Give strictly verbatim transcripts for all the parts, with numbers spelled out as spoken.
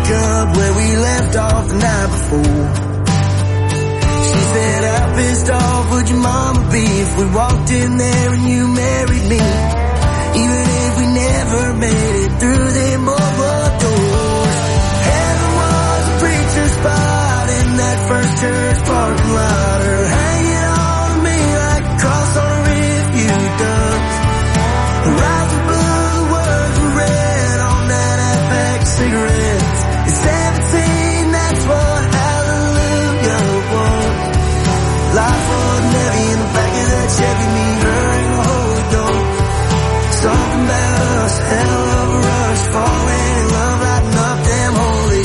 pick up where we left off the night before. She said, how pissed off would your mama be if we walked in there and you married me? Even if we never made it through them oval doors. Heaven was a preacher spot in that first church parking lot, or hanging on to me like a cross on a refuse dump. Right above the words were read on that F X cigarettes. At seventeen, that's what hallelujah was. Life wasn't heavy in the back of that Chevy, me, her, and the Holy Ghost. Something about us, hell of a rush, falling in love, lighting up them holy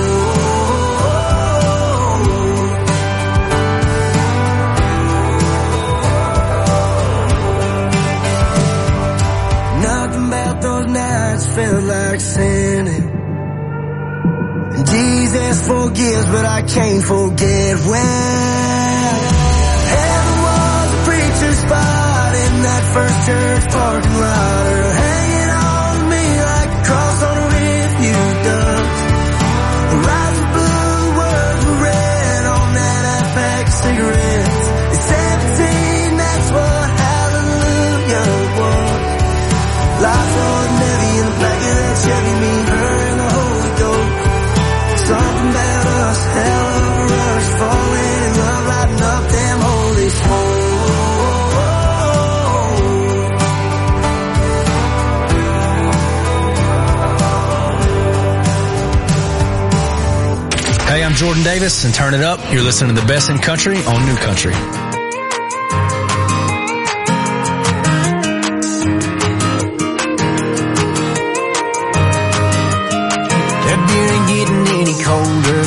souls. Nothing about those nights felt like sinning. And Jesus forgives, but I can't forget when heaven was a preacher's spot in that first church parking lot, or hanging on to me like a cross on a refuse dump. Right above the words were read on that F X cigarettes. At seventeen, that's what hallelujah was. Life wasn't heavy in the back of that Chevy, me, her, and the Holy Ghost. Something about us, hell of a rush, falling in love, lighting up them holy souls. Hey, I'm Jordan Davis, and turn it up. You're listening to the best in country on New Country. That beer ain't getting any colder,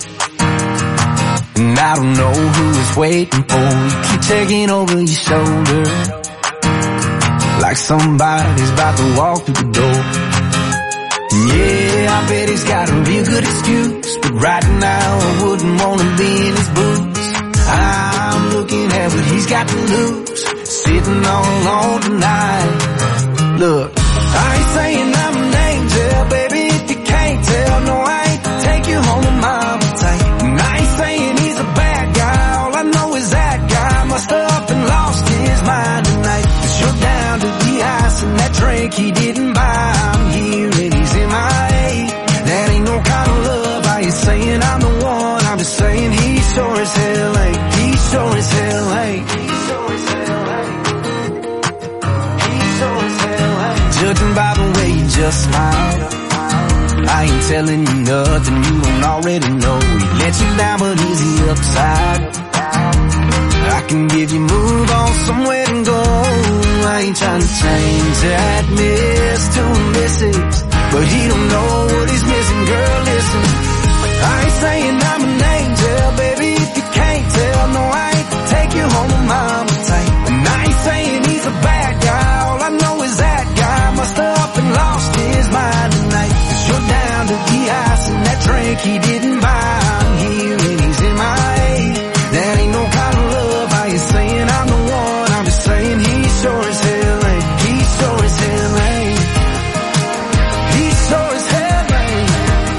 and I don't know who it's waiting for. You keep checking over your shoulder like somebody's about to walk through the door. Yeah, I bet he's got a real good excuse, but right now I wouldn't want to be in his boots. I'm looking at what he's got to lose, sitting all alone tonight. Look, I ain't saying I'm an angel, baby, if you can't tell. No, I ain't to take you home with mama tight. And I ain't saying he's a bad guy, all I know is that guy must have up and lost his mind tonight. Cause you're down to the ice and that drink he didn't buy. I'm here and he's M I A. That ain't no kind of love. I ain't saying I'm the one, I'm just saying he sure as hell ain't. He sure as hell ain't. He sure as hell ain't. He sure as hell ain't. Judging by the way you just smiled, I ain't telling you nothing you don't already know. He let you down, but is he upside? I can give you move on somewhere to go. I ain't trying to change that miss to a missus, but he don't know what he's missing. Girl, listen, I ain't saying I'm an angel, baby, if you can't tell. No, I ain't to take you home with mama tight. And I ain't saying he's a bad guy, all I know is that guy must have up and lost his mind tonight. Cause you're down to the ice and that drink he didn't buy. I'm here and he's in my A. That ain't no kind of love. I ain't saying I'm the one, I'm just saying he sure as hell ain't. He sure as hell ain't. He sure as hell ain't.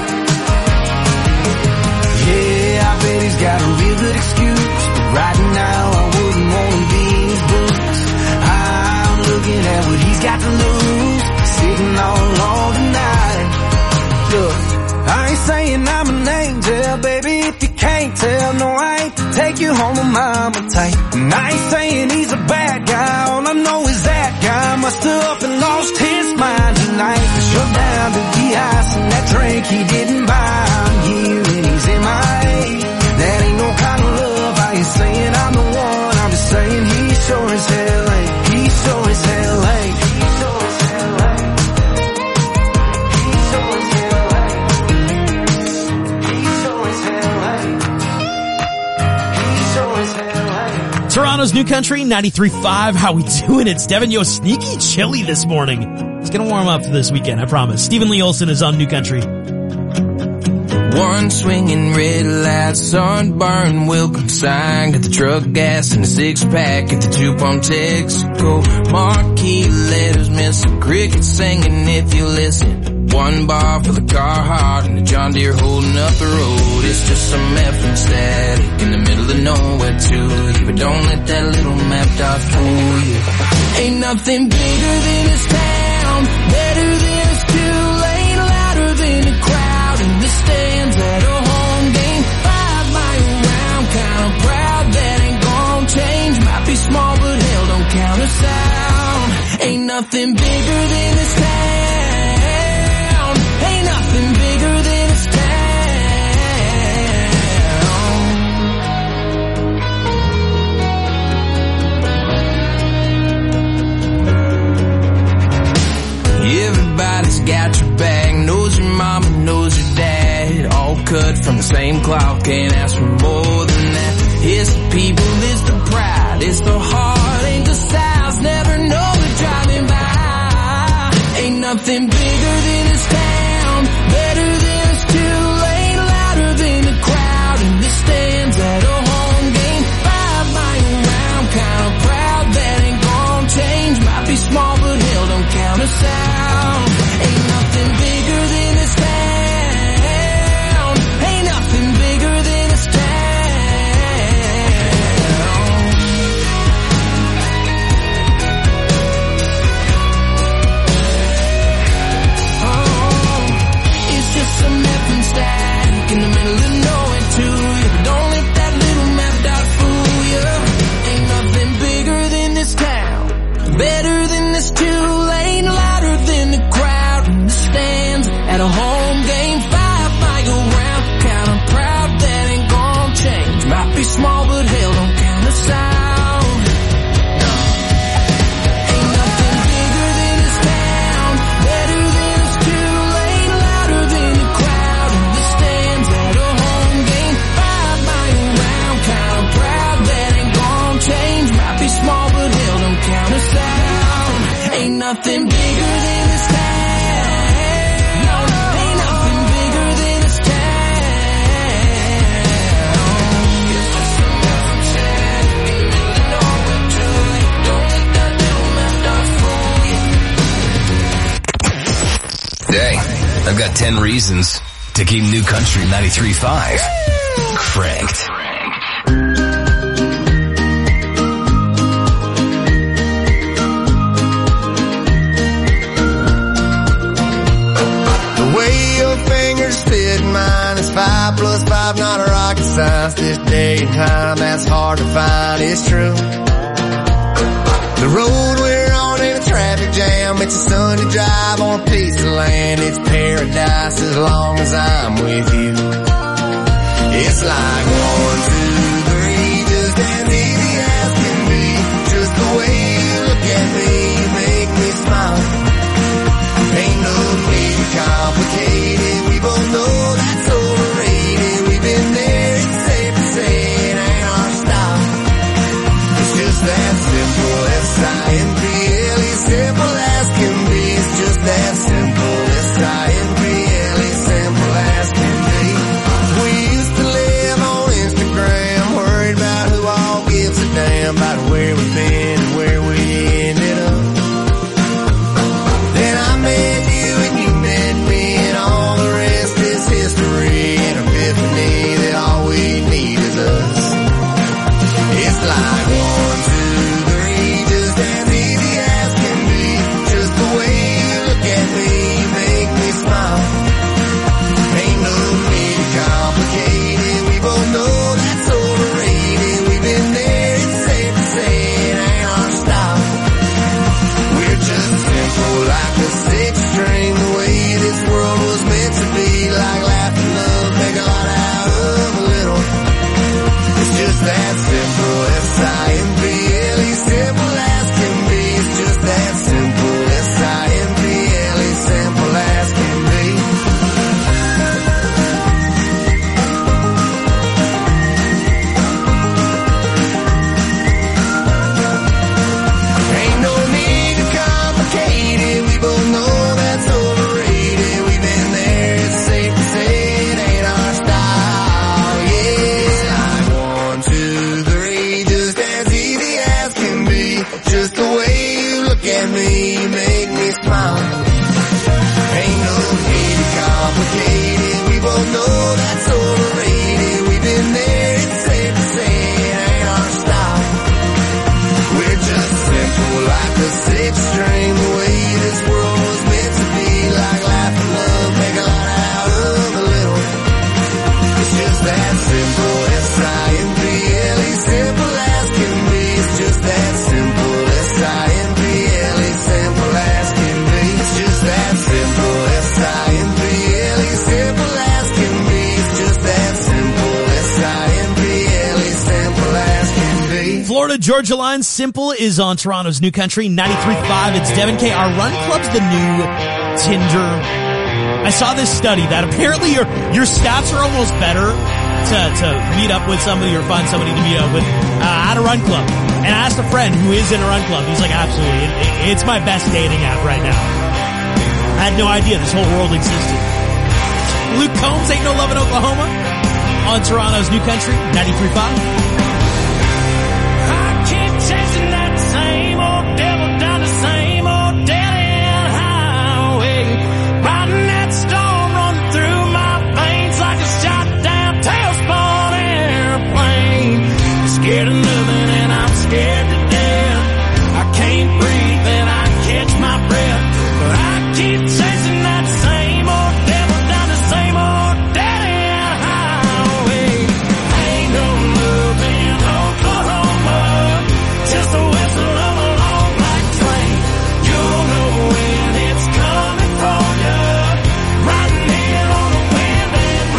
Yeah, I bet he's got a real good excuse, but right now I wouldn't want to be in his boots. I'm looking at what he's got to lose, sitting all alone tonight. Look, I ain't saying I'm an angel, baby, if you can't tell. No, I ain't to take you home with mama tight. And I ain't saying he's a bad guy, all I know is that guy must have up and lost his mind tonight. Cause you're down to the ice and that drink he didn't buy. I'm here and he's in my A. That ain't no kind of love. I ain't saying I'm the one, I'm just saying he sure as hell ain't. He sure as hell ain't. He sure as hell ain't. He sure as hell ain't. He sure as hell ain't. He sure as hell ain't. Toronto's New Country, ninety-three point five. How we doing? It's Devin. Yo, sneaky chilly this morning. It's gonna warm up for this weekend, I promise. Stephen Lee Olson is on New Country. One swinging red light, sunburn, welcome sign. Got the truck gas and the six pack at the two pump Texaco. Marquee letters, miss a cricket singing if you listen. One bar for the car hard and the John Deere holding up the road. It's just some effing static in the middle of nowhere to you. But don't let that little map dot fool you. Ain't nothing bigger than this town, better than this two-lane, louder than the crowd in the stands at a home game. Five mile round, kinda proud that ain't gonna change. Might be small, but hell, don't count us out. Ain't nothing bigger than this town. Ain't nothing bigger than this town. Everybody's got your back, knows your mama, knows your dad. All cut from the same cloth, can't ask for more than that. It's the people, it's the pride, it's the heart, ain't the styles, never know they're driving by. Ain't nothing bigger than this town, better than this two-lane, louder than the crowd in the stands at a home game. Five mile round, kinda proud that ain't gonna change. Might be small, but hell, don't count us out. Ain't nothing bigger than this town. Ain't nothing bigger than this town. Oh, it's just some effing static in the middle of nowhere to you. But don't let that little map dot fool you. Ain't nothing bigger than this town, better than this two-lane, louder than the crowd in the stands at a home game. Five mile round, kinda proud that ain't gonna change. Might be small, but hell, don't count us out. No. Ain't nothing bigger than this town, better than this two-lane, louder than the crowd in the stands at a home game. Five mile round, kinda proud that ain't gonna change. Might be small, but hell, don't count us out. Ain't nothing bigger than this town. No, ain't nothing bigger than this town. It's just some effing static in the middle of nowhere to you. Don't let that little map dot fool you. Hey, I've got ten reasons to keep New Country ninety-three point five cranked. Fit mine is five plus five, not a rocket science. This day and time, that's hard to find, it's true. The road we're on in a traffic jam, it's a Sunday drive on a piece of land. It's paradise as long as I'm with you. It's like one, two, three, just as easy as can be. Just the way you look at me, you make me smile. Ain't no need to complicate it. We both know that's overrated. We've been there, it's safe to say it ain't our style. It's just that simple, S I M P L E, simple as can be. It's just that simple, S I M P L E, simple as can be. We used to live on Instagram. that simple. S I M P L E, simple as can be. It's just that simple. S I M P L E, simple as can be. It's just that simple. S I M P L E, simple as can be. It's just that simple. S I M P L E, simple as can be. Florida Georgia Line, Simple is on Toronto's New Country ninety-three point five. It's Devin K. Our Run Club's the new Tinder. I saw this study that apparently your your stats are almost better to to meet up with somebody or find somebody to meet up with uh, at a run club. And I asked a friend who is in a run club. He's like, absolutely, it, it, it's my best dating app right now. I had no idea this whole world existed. Luke Combs, Ain't No Love in Oklahoma, on Toronto's New Country ninety-three point five. Chasing that same old devil down the same old dead-end highway. Riding that storm running through my veins like a shot-down tailspun airplane. Scared of nothing and I'm scared to death. I can't breathe and I catch my breath. But I keep chasing that same old devil down the same old dead-end highway. Ain't no love in Oklahoma, just a whistle of a long black train. You'll know when it's coming for you, riding in on the wind and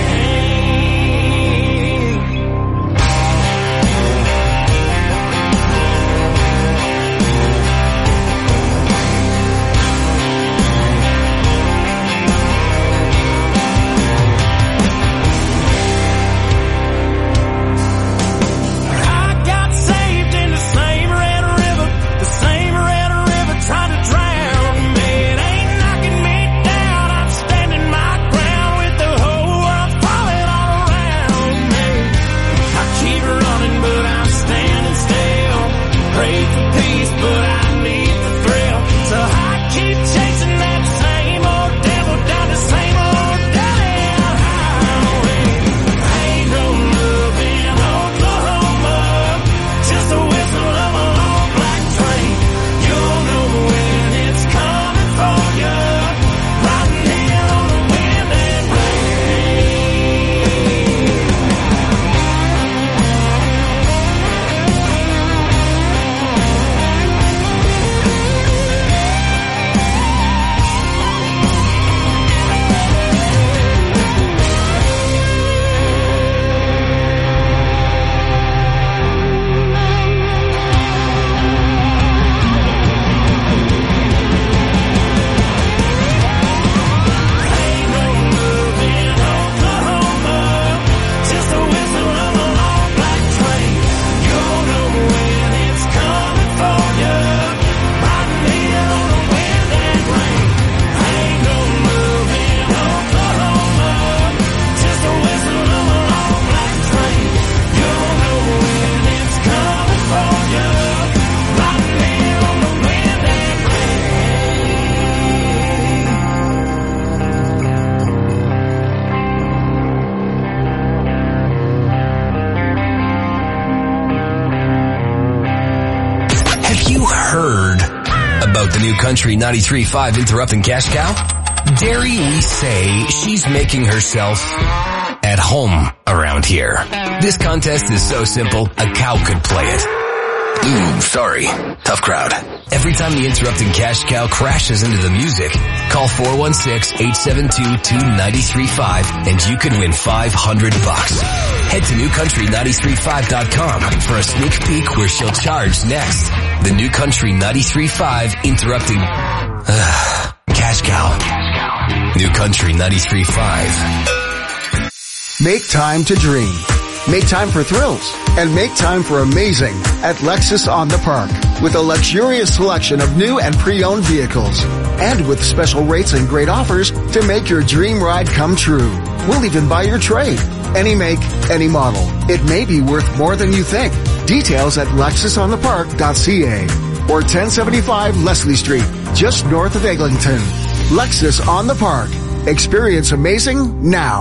I got saved in the same red river, the same red river trying to drown me. It ain't knocking me down, I'm standing my ground with the whole world falling all around me. I keep running but I'm standing still. Pray for peace but I need the thrill. So I keep chasing that same old devil down the same old dead-end highway. Ain't no love in Oklahoma, just a whistle of a long black train. You'll know when it's coming for you, riding in on the wind and About the New Country ninety-three point five interrupting Cash Cow? Dare we say she's making herself at home around here. This contest is so simple, a cow could play it. Ooh, sorry. Tough crowd. Every time the interrupting Cash Cow crashes into the music, call four one six, eight seven two, two nine three five and you can win five hundred bucks. Head to new country ninety-three point five dot com for a sneak peek where she'll charge next. The New Country ninety-three point five interrupting uh, Cash Cow. New Country ninety-three point five. Make time to dream. Make time for thrills. And make time for amazing at Lexus on the Park. With a luxurious selection of new and pre-owned vehicles. And with special rates and great offers to make your dream ride come true. We'll even buy your trade. Any make, any model. It may be worth more than you think. Details at lexus on the park dot c a or ten seventy-five Leslie Street, just north of Eglinton. Lexus on the Park. Experience amazing now.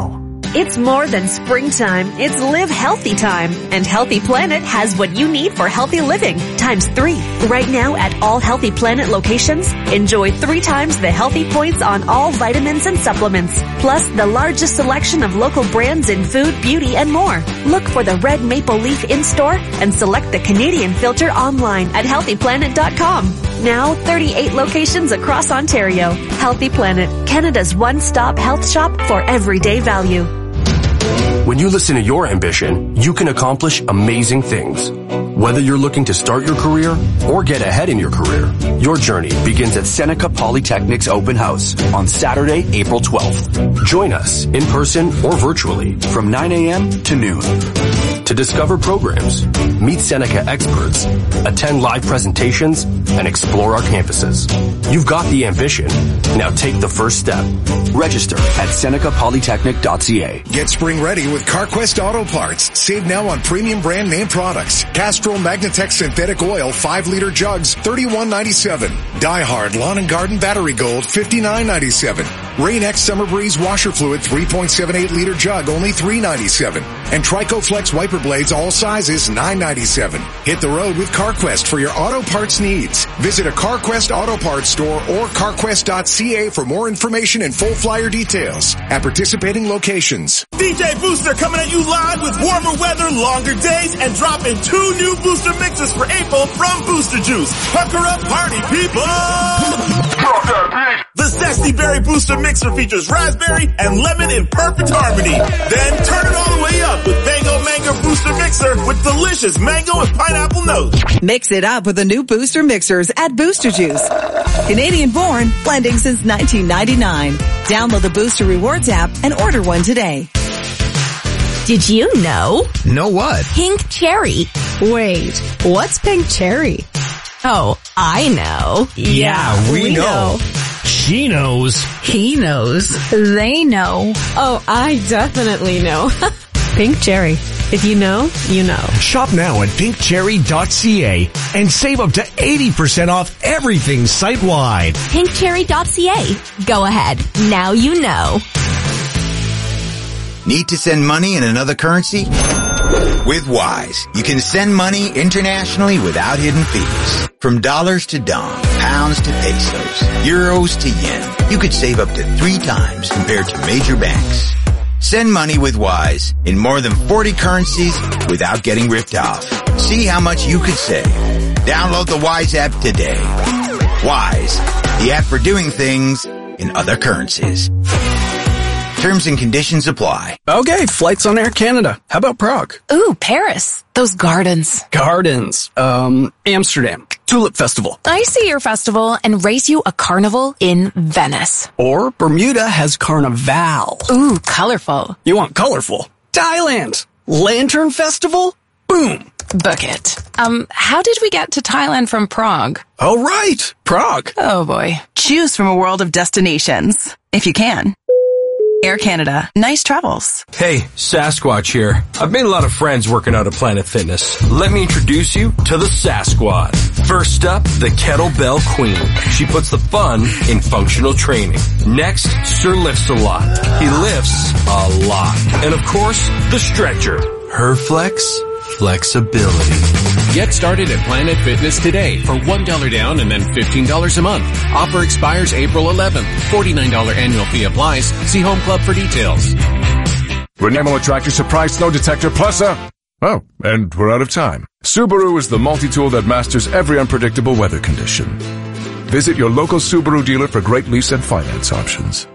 It's more than springtime. It's live healthy time. And Healthy Planet has what you need for healthy living times three. Right now at all Healthy Planet locations, enjoy three times the healthy points on all vitamins and supplements. Plus the largest selection of local brands in food, beauty, and more. Look for the red maple leaf in-store and select the Canadian filter online at healthy planet dot com. Now, thirty-eight locations across Ontario. Healthy Planet, Canada's one-stop health shop for everyday value. When you listen to your ambition, you can accomplish amazing things. Whether you're looking to start your career or get ahead in your career, your journey begins at Seneca Polytechnic's open house on Saturday, April twelfth. Join us in person or virtually from nine a.m. to noon. To discover programs, meet Seneca experts, attend live presentations, and explore our campuses. You've got the ambition. Now take the first step. Register at seneca polytechnic dot c a. Get spring ready with CarQuest Auto Parts. Save now on premium brand name products. Castrol Magnatech Synthetic Oil five liter jugs, thirty-one ninety-seven. Diehard Lawn and Garden Battery Gold, fifty-nine ninety-seven. Rain-X Summer Breeze Washer Fluid three point seven eight liter jug, only three ninety-seven. And Trico Flex Wiper Blades all sizes, nine ninety-seven. Hit the road with CarQuest for your auto parts needs. Visit a CarQuest Auto Parts store or carquest dot c a for more information and full flyer details at participating locations. D J Booster coming at you live with warmer weather, longer days, and dropping two new Booster mixes for April from Booster Juice. Pucker up, party people! The Zesty Berry Booster Mixer features raspberry and lemon in perfect harmony. Then turn it all the way up with Mango Mango Booster Mixer with delicious mango and pineapple notes. Mix it up with the new Booster Mixers at Booster Juice. Canadian born, blending since nineteen ninety-nine. Download the Booster Rewards app and order one today. Did you know? Know what? Pink cherry. Wait, what's pink cherry? Oh, I know. Yeah, we, we know. know. She knows. He knows. They know. Oh, I definitely know. Pink cherry. If you know, you know. Shop now at pink cherry dot c a and save up to eighty percent off everything site-wide. pink cherry dot c a. Go ahead. Now you know. Need to send money in another currency? With Wise, you can send money internationally without hidden fees. From dollars to dong, pounds to pesos, euros to yen, you could save up to three times compared to major banks. Send money with Wise in more than forty currencies without getting ripped off. See how much you could save. Download the Wise app today. Wise, the app for doing things in other currencies. Terms and conditions apply. Okay, flights on Air Canada. How about Prague? Ooh, Paris. Those gardens. Gardens. Um, Amsterdam. Tulip Festival. I see your festival and race you a carnival in Venice. Or Bermuda has Carnival. Ooh, colorful. You want colorful? Thailand. Lantern Festival? Boom. Book it. Um, how did we get to Thailand from Prague? Oh, right. Prague. Oh boy. Choose from a world of destinations. If you can. Air Canada. Nice travels. Hey, Sasquatch here. I've made a lot of friends working out at Planet Fitness. Let me introduce you to the Sasquad. First up, the Kettlebell Queen. She puts the fun in functional training. Next, Sir Lifts a Lot. He lifts a lot. And of course, the Stretcher. Her flex, flexibility. Get started at Planet Fitness today for one dollar down and then fifteen dollars a month. Offer expires April eleventh. forty-nine dollars annual fee applies. See Home Club for details. Renemo Tractor Surprise Snow Detector Plus a... Oh, and we're out of time. Subaru is the multi-tool that masters every unpredictable weather condition. Visit your local Subaru dealer for great lease and finance options.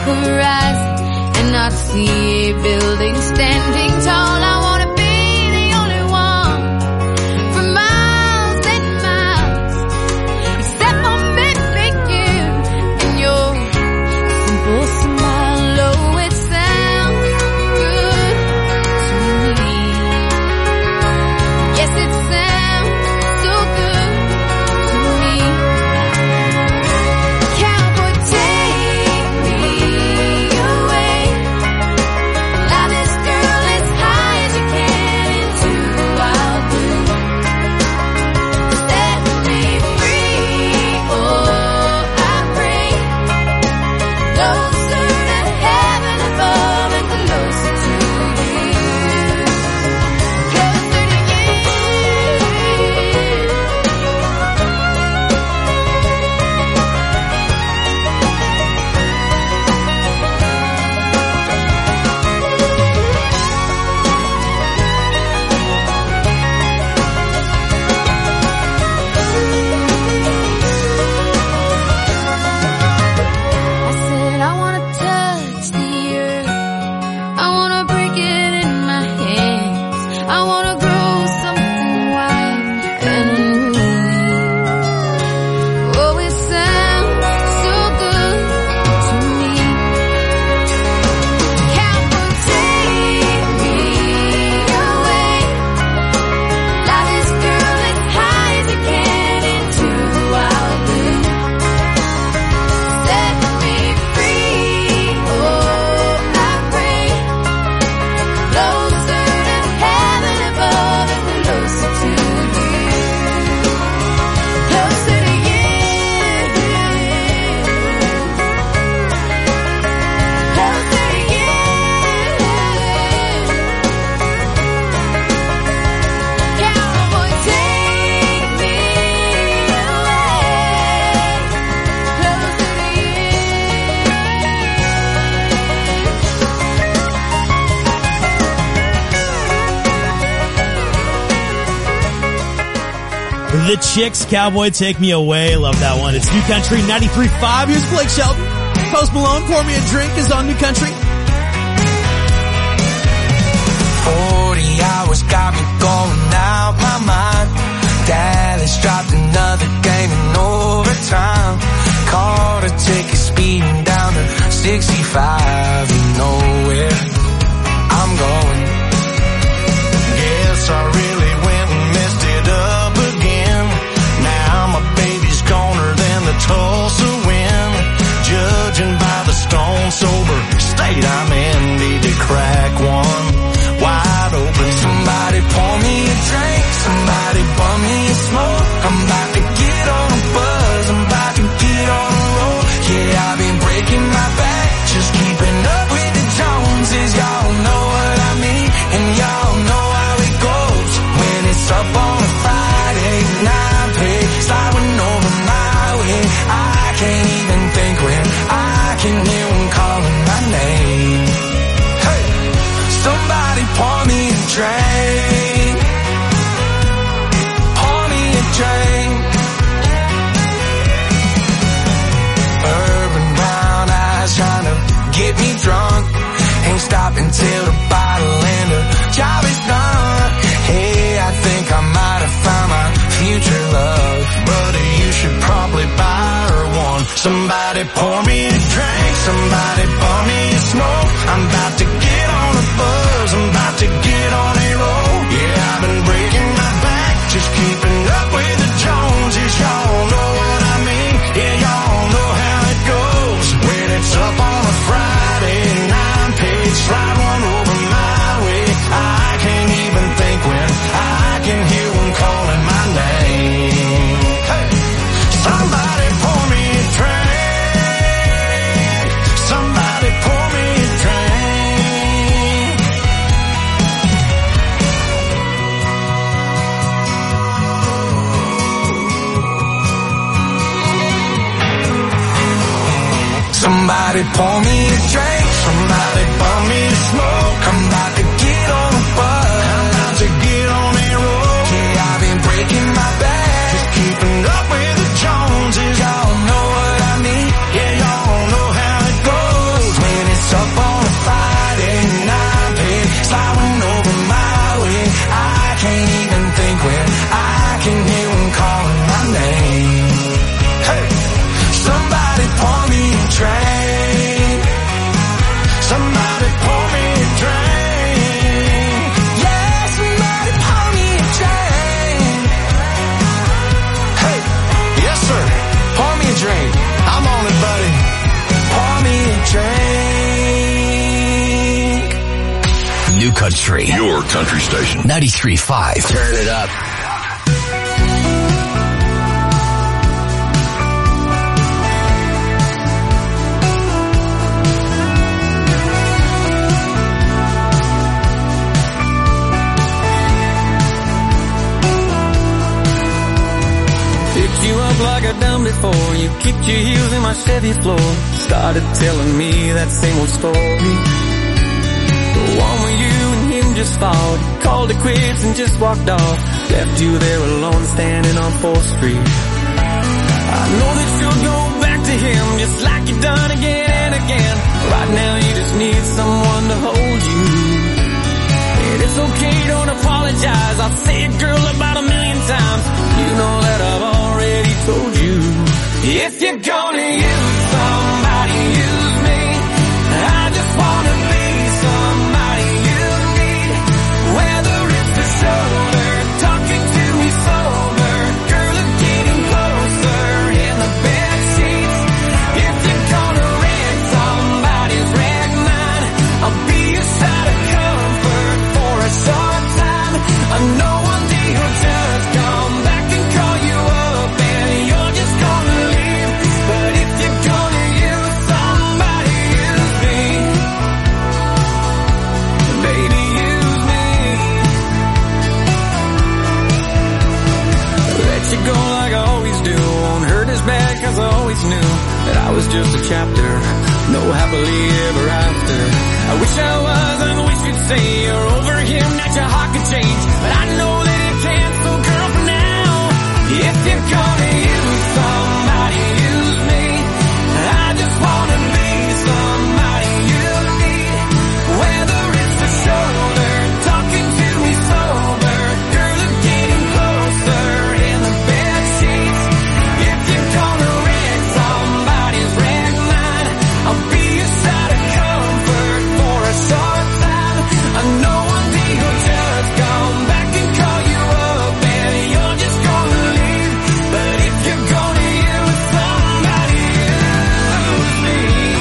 horizon and not see a building standing tall. I wanna be the only one for miles and miles, except for maybe you and your simple smile. Oh, it sounds good to me. Yes, it sounds so good to me. Cowboy, take me away. Fly this girl as high as you can into wild blue. Set me free, oh, I pray. Closer to heaven above and closer to you. Closer to I said I wanna touch the earth. I wanna break it in my hands. I wanna grow something wild and unruly. Oh, it sounds so good to me. Cowboy, take me away. Fly this girl as high as you can into wild blue. Set me free, oh, I pray. Closer to heaven above and closer to you. Closer to you. Closer to you. Cowboy, take me away. Closer to The Chicks, Cowboy, Take Me Away. Love that one. It's New Country ninety-three point five. Here's Blake Shelton. Post Malone, Pour Me a Drink is on New Country. Forty hours got me going out my mind. Dallas dropped another game in overtime. Caught a ticket speeding down to sixty-five. You know where I'm going. Guess I really went and messed it up again. Now my baby's goner than the Tulsa wind. Judging by the stone sober state I'm in, need to crack one wide open. Somebody pour me a drink, somebody bum me a smoke. I'm about to get on a buzz, I'm about to get on a roll. Yeah, I've been breaking my back, just keeping up with the Joneses. Y'all know what I mean, and y'all know how it goes. When it's up on a Friday, nine pay, sliding over my way. I can't even think when I can hear them calling my name. Hey, somebody pour me a drink. Pour me a drink. Urban brown eyes trying to get me drunk. Ain't stopping till the bottle and the job is done. Hey, I think I might have found my future love. Buddy, you should probably buy her one. Somebody pour me a drink, somebody pour me a smoke. I'm about to get on a buzz, I'm about to get on a roll. Yeah, I've been breaking my back, just keeping up with the Joneses. Y'all know what I mean, yeah, y'all know how it goes. When it's up on a Friday, nine page, slide one over my way. I can't even think when I can hear them calling my name. Hey, somebody pour me a drink. Somebody Country. Your country station. ninety-three point five. Turn it up. You up like I've done before. You kicked your heels in my Chevy floor. Started telling me that same old story. The one where you and him just fought. Called it quits and just walked off. Left you there alone standing on fourth street. I know that you'll go back to him just like you've done again and again. Right now you just need someone to hold you. And it's okay, don't apologize. I've said girl about a million times. You know that I've already told you. If you're gonna use somebody, use me. I just wanna be somebody you need. Whether it's the shoulder, talking to me sober, girl, or getting closer in the bed sheets. If you're gonna rent somebody's rag mine, I'll be a side of comfort for a short time. I know one day you'll just come back and call you up and you're just gonna leave. But if you're gonna use somebody, use me. Baby, use me. Let you go like I always do. Won't hurt as bad cause I always knew that I was just a chapter. No happily ever after. I wish I was and wish you'd say you're over him, that your heart could change. But I know that it can't, so girl, for now, if you're gonna use somebody, use me. I just wanna be somebody you need. Whether it's the shoulder, talking to me sober, girl, or getting closer in the bed sheets. If you're gonna rent somebody's rag mine, I'll be a side of comfort for a short time. I know one day you'll just come back and call you up and you're just gonna leave. But if you're gonna use somebody, use me.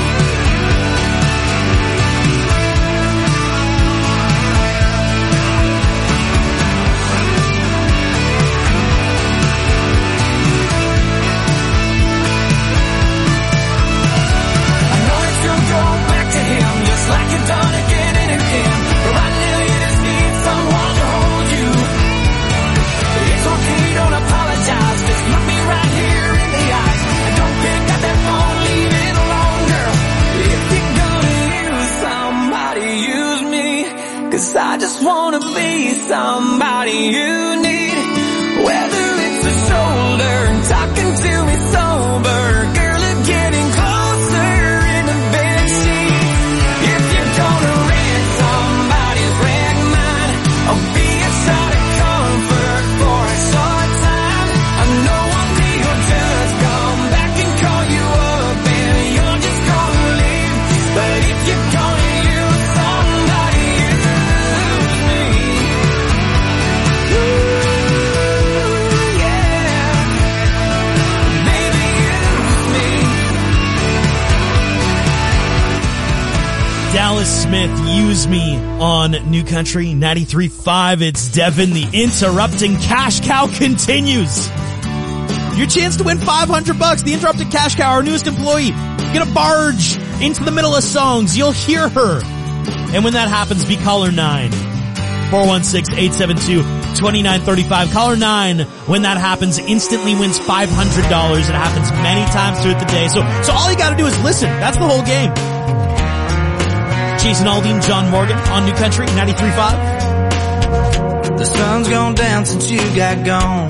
I know that you'll go back to him just like you've done again and again. But right now you just need someone to hold you. It's okay, don't apologize. Just look me right here in the eyes. And don't pick up that phone, leave it alone, girl. If you're gonna use somebody, use me. Cause I just wanna be somebody you need. Whether it's the shoulder and talking to me sober, girl, or getting closer in the bed sheets. If you're gonna rent somebody's rag mine, I'll be a side of comfort for a short time. I know one day you'll just come back and call you up and you're just gonna leave. But if you're gonna use somebody, use me. Ooh, yeah. Baby, use me. Dallas Smith, Use Me on New Country ninety-three point five. It's Devin. The Interrupting Cash Cow continues. Your chance to win five hundred bucks. The Interrupting Cash Cow, our newest employee. Get a barge into the middle of songs. You'll hear her. And when that happens, be caller nine. four one six, eight seven two, two nine three five. Caller nine, when that happens, instantly wins five hundred dollars. It happens many times throughout the day. So, so all you gotta do is listen. That's the whole game. Jason Aldean, John Morgan on New Country ninety-three point five. The sun's gone down since you got gone.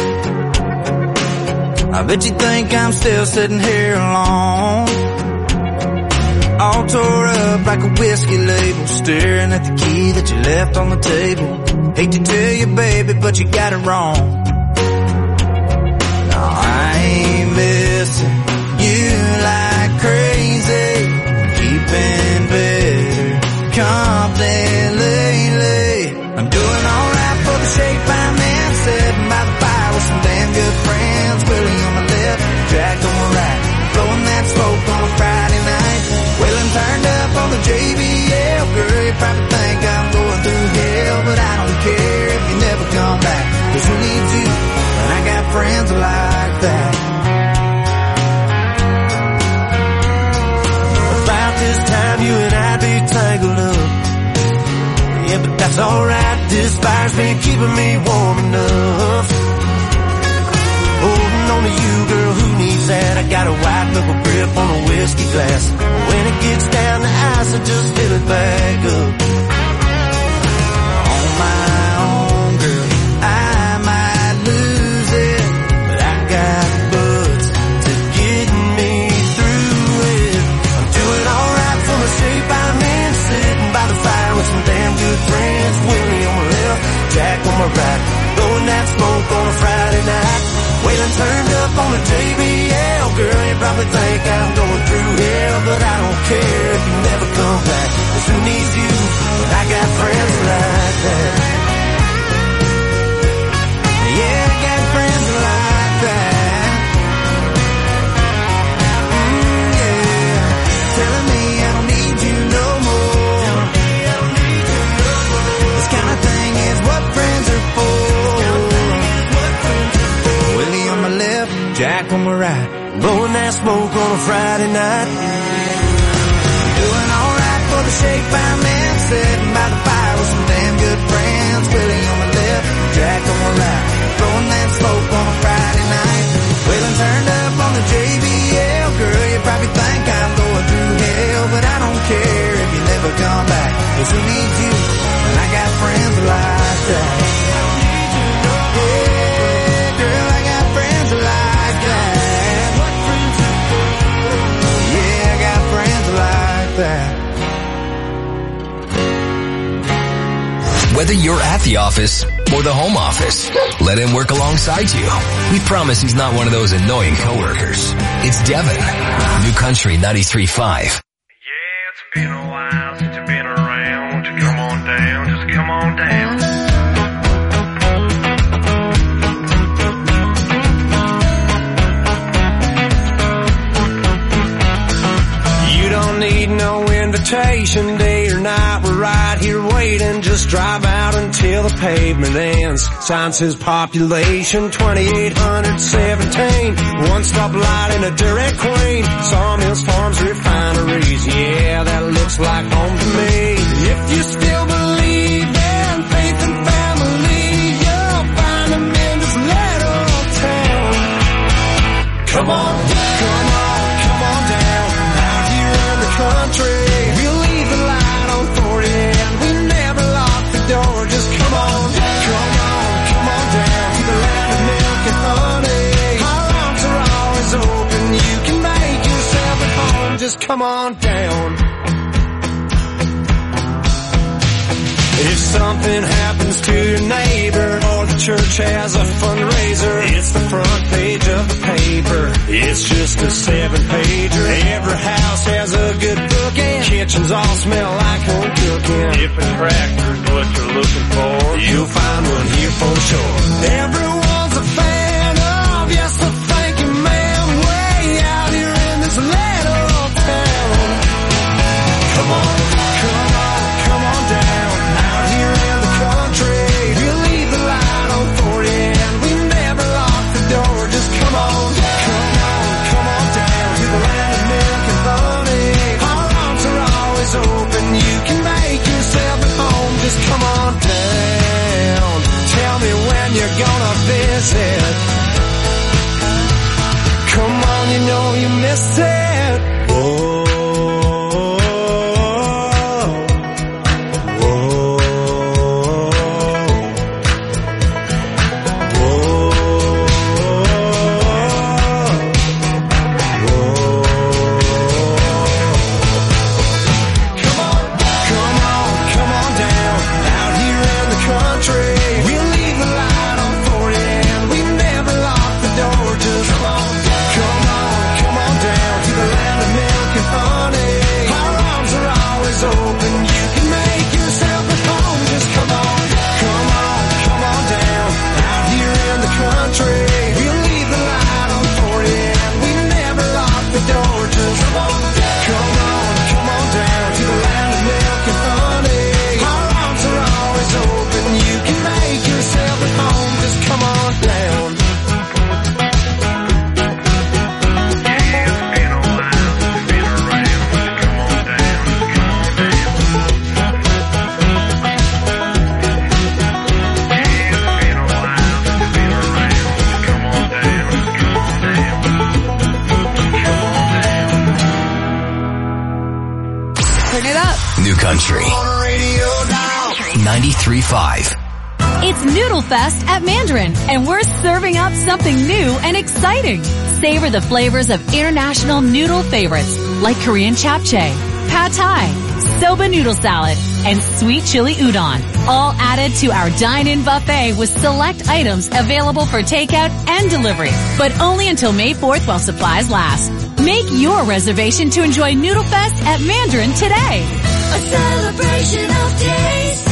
I bet you think I'm still sitting here alone, all tore up like a whiskey label, staring at the key that you left on the table. Hate to tell you, baby, but you got it wrong. No, I ain't missing you like crazy, keeping better company lately. I'm doing alright for the shape I'm in, sitting by the fire with some damn good friends. Willie on the left, Jack on the right, blowing that smoke on a Friday night. Wailing turned up on the J B L, girl, you probably think I'm going through It's alright, this fire's been keeping me warm enough. Holding on to you, girl, who needs that? I got a white knuckle grip on a whiskey glass. When it gets down to ice, I just fill it back up. On my own, girl, I might lose it, but I got butts to get me through it. I'm doing alright from the shape I'm in, sitting by the fire with some damn good friends. Willie on my left, Jack on my right, blowing that smoke on a Friday night. Waylon turned up on the J B L. Girl, you probably think I'm going through hell, but I don't care if you never come back. 'Cause who needs you when I got friends like that? Yeah, I got friends like that. Mm, yeah, telling me I don't need you no more. This kind of thing is what friends are for. Willie on my left, Jack on my right, blowing that smoke on a Friday night. Doing alright for the shape I'm in, sitting by the fire with some damn good friends. Willie on my left, Jack on my right, blowing that smoke on a Friday night. Waylon turned up on the J B L. Girl, you probably think I'm going through hell, but I don't care if you never come back. 'Cause who needs you when I got friends like that? Whether you're at the office or the home office, let him work alongside you. We promise he's not one of those annoying coworkers. It's Devin, New Country ninety-three point five. Yeah, it's been a while since you've been around. Won't you come on down, just come on down. You don't need no invitation, day or night, we're right here waiting. Just drive out until the pavement ends. Sign says population twenty-eight seventeen. One stop light in a Dairy Queen. Sawmills, farms, refineries. Yeah, that looks like home to me. If you still believe in faith and family, you'll find them in this little town. Come on, come on, come on down. Out here in the country, we'll leave the light on forty and we never lock the door. Just come on, come on, come on down to the land of milk and honey. Our arms are always open, you can make yourself at home. Just come on down. If something happens to your neighbor or the church has a fundraiser, it's the front page of the paper. It's just a seven-pager. Every house has a good book and kitchens all smell like home cooking. If a tractor's what you're looking for, you'll find one here for sure. Everyone's a fan of, yes, a thank you, man, way out here in this little town. Come on, come on, come on down. Out here in the country, we'll leave the light on forty and we never lock the door. Just come on, come on, come on down to the land of milk and honey. Our arms are always open, you can make yourself at home. Just come on down. Tell me when you're gonna visit. Turn it up. New Country. ninety-three point five. It's Noodle Fest at Mandarin, and we're serving up something new and exciting. Savor the flavors of international noodle favorites like Korean japchae, pad thai, soba noodle salad, and sweet chili udon, all added to our dine-in buffet with select items available for takeout and delivery, but only until May fourth while supplies last. Make your reservation to enjoy Noodle Fest at Mandarin today. A celebration of taste.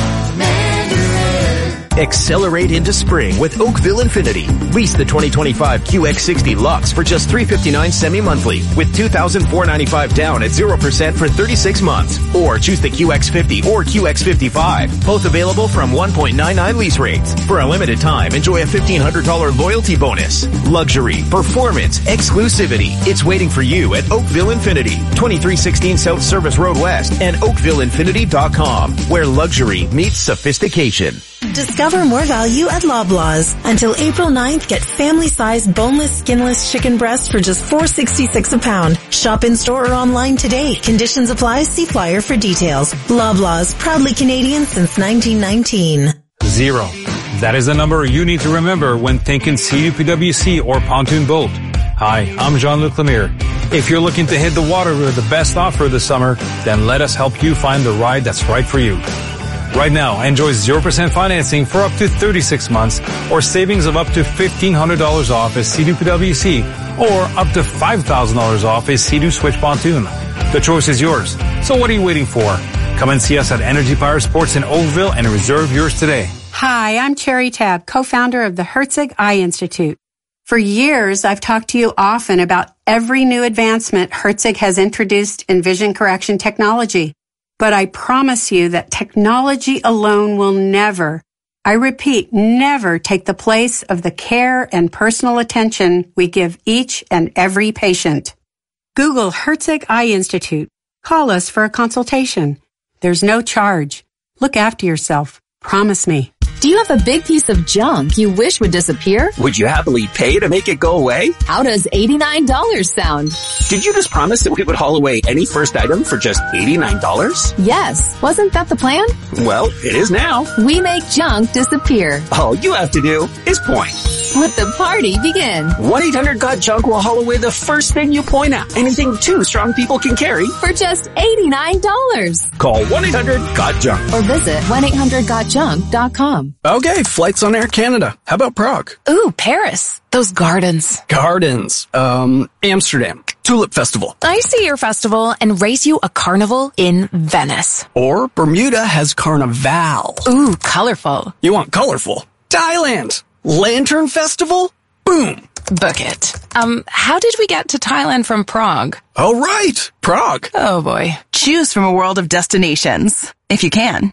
Accelerate into spring with Oakville Infinity. Lease the twenty twenty-five Q X sixty Lux for just three hundred fifty-nine dollars semi-monthly with two thousand four hundred ninety-five dollars down at zero percent for thirty-six months. Or choose the Q X fifty or Q X fifty-five. Both available from one point nine nine lease rates. For a limited time, enjoy a fifteen hundred dollars loyalty bonus. Luxury, performance, exclusivity. It's waiting for you at Oakville Infinity. twenty-three sixteen South Service Road West and oakville infinity dot com, where luxury meets sophistication. Discover more value at Loblaws. Until April ninth, get family-sized boneless, skinless chicken breast for just four dollars and sixty-six cents a pound. Shop in-store or online today. Conditions apply. See flyer for details. Loblaws, proudly Canadian since nineteen nineteen. Zero. That is the number you need to remember when thinking C U P W C or pontoon boat. Hi, I'm Jean-Luc Lemire. If you're looking to hit the water with the best offer this summer, then let us help you find the ride that's right for you. Right now, enjoy zero percent financing for up to thirty-six months or savings of up to fifteen hundred dollars off a Sea-Doo P W C or up to five thousand dollars off a Sea-Doo Switch pontoon. The choice is yours. So what are you waiting for? Come and see us at Energy Power Sports in Oakville and reserve yours today. Hi, I'm Cherry Tab, co-founder of the Herzig Eye Institute. For years, I've talked to you often about every new advancement Herzig has introduced in vision correction technology. But I promise you that technology alone will never, I repeat, never take the place of the care and personal attention we give each and every patient. Google Herzig Eye Institute. Call us for a consultation. There's no charge. Look after yourself. Promise me. Do you have a big piece of junk you wish would disappear? Would you happily pay to make it go away? How does eighty-nine dollars sound? Did you just promise that we would haul away any first item for just eighty-nine dollars? Yes. Wasn't that the plan? Well, it is now. We make junk disappear. All you have to do is point. Let the party begin. one eight hundred got junk will haul away the first thing you point at. Anything two strong people can carry. For just eighty-nine dollars. Call one eight hundred got junk. Or visit one eight hundred got junk dot com. Okay, flights on Air Canada. How about Prague? Ooh, Paris. Those gardens. Gardens. Um, Amsterdam. Tulip Festival. I see your festival and race you a carnival in Venice. Or Bermuda has Carnival. Ooh, colorful. You want colorful? Thailand. Lantern Festival? Boom. Book it. Um, how did we get to Thailand from Prague? Oh, right. Prague. Oh, boy. Choose from a world of destinations, if you can.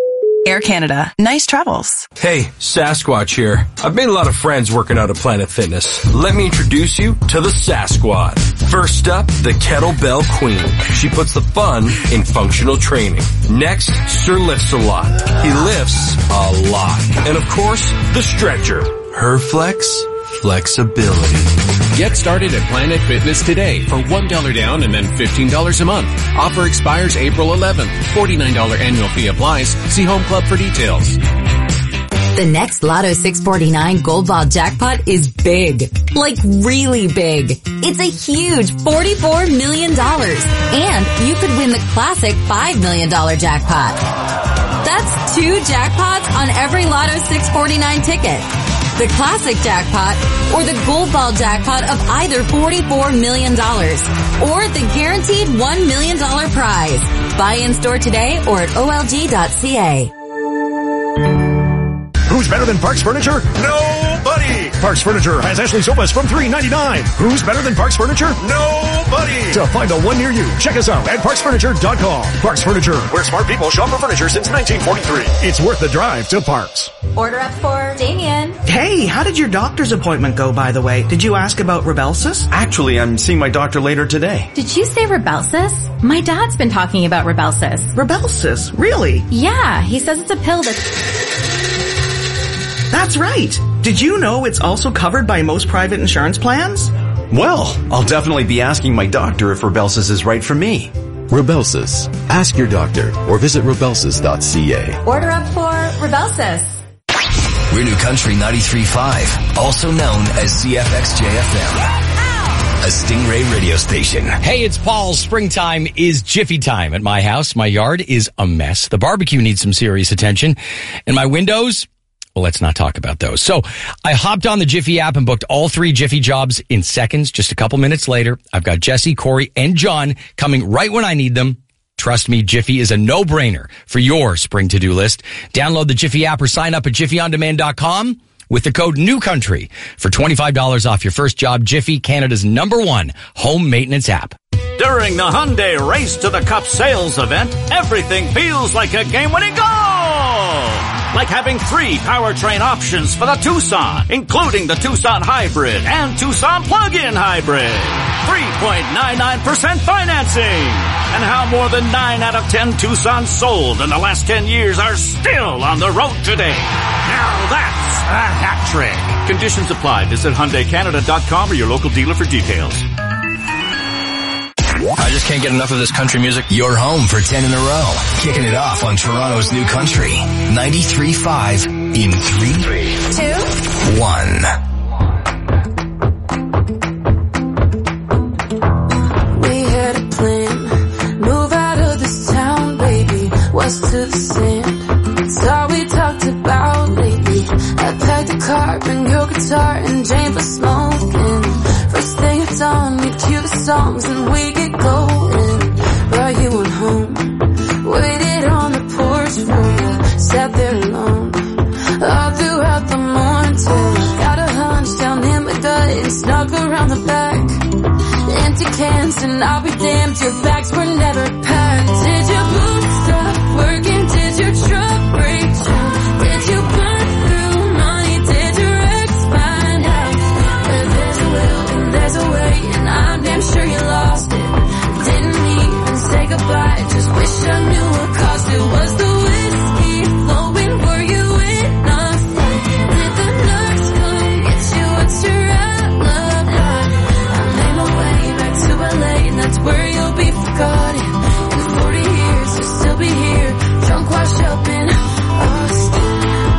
Air Canada. Nice travels. Hey, Sasquatch here. I've made a lot of friends working out at Planet Fitness. Let me introduce you to the Sasquad. First up, the Kettlebell Queen. She puts the fun in functional training. Next, Sir Lifts a Lot. He lifts a lot. And of course, the Stretcher. Her flex, flexibility. Get started at Planet Fitness today for one dollar down and then fifteen dollars a month. Offer expires April eleventh. forty-nine dollars annual fee applies. See Home Club for details. The next Lotto six forty-nine Gold Ball jackpot is big. Like really big. It's a huge forty-four million dollars. And you could win the classic five million dollars jackpot. That's two jackpots on every Lotto six forty-nine ticket. The classic jackpot or the Gold Ball jackpot of either forty-four million dollars or the guaranteed one million dollars prize. Buy in store today or at O L G dot C A. Who's better than Parks Furniture? Nobody! Parks Furniture has Ashley sofas from three ninety-nine. Who's better than Parks Furniture? Nobody! To find a one near you, check us out at parks furniture dot com. Parks Furniture, where smart people shop for furniture since nineteen forty-three. It's worth the drive to Parks. Order up for Damien. Hey, how did your doctor's appointment go, by the way? Did you ask about Rybelsus? Actually, I'm seeing my doctor later today. Did you say Rybelsus? My dad's been talking about Rybelsus. Rybelsus? Really? Yeah, he says it's a pill that's... That's right. Did you know it's also covered by most private insurance plans? Well, I'll definitely be asking my doctor if Rybelsus is right for me. Rybelsus. Ask your doctor or visit rybelsus dot c a. Order up for Rybelsus. We're New Country ninety-three point five, also known as C F X J F M, a Stingray radio station. Hey, it's Paul. Springtime is Jiffy time at my house. My yard is a mess. The barbecue needs some serious attention. And my windows, well, let's not talk about those. So I hopped on the Jiffy app and booked all three Jiffy jobs in seconds. Just a couple minutes later, I've got Jesse, Corey, and John coming right when I need them. Trust me, Jiffy is a no-brainer for your spring to-do list. Download the Jiffy app or sign up at jiffy on demand dot com with the code NEWCOUNTRY for twenty-five dollars off your first job. Jiffy, Canada's number one home maintenance app. During the Hyundai Race to the Cup sales event, everything feels like a game-winning goal! Like having three powertrain options for the Tucson, including the Tucson Hybrid and Tucson Plug-in Hybrid. three point nine nine percent financing. And how more than nine out of ten Tucsons sold in the last ten years are still on the road today. Now that's a hat trick. Conditions apply. Visit Hyundai Canada dot com or your local dealer for details. I just can't get enough of this country music. You're home for ten in a row. Kicking it off on Toronto's New Country. ninety-three point five in three, three, two, one. We had a plan. Move out of this town, baby. West to the sand. It's all we talked about lately. I packed a car, bring your guitar, and Jane for smoking. First thing at dawn, we'd cue the songs and we get going. Brought you on home, waited on the porch for you, sat there alone, all throughout the morning till got a hunch down in my gut and snuck around the back. Empty cans and I'll be damned, your bags were never packed. Did your boots stop working? Did your truck break down? Did you burn through money? Did your ex find out? But there's a will and there's a way, and I'm damn sure you lost it. Didn't even say goodbye, just wish I knew what caused it. Was the whiskey flowing? Were you enough? Did the nurse come get you? What's your alibi? I made my way back to L A, and that's where you'll be forgotten. In forty years, you'll still be here, drunk, washed up in Austin.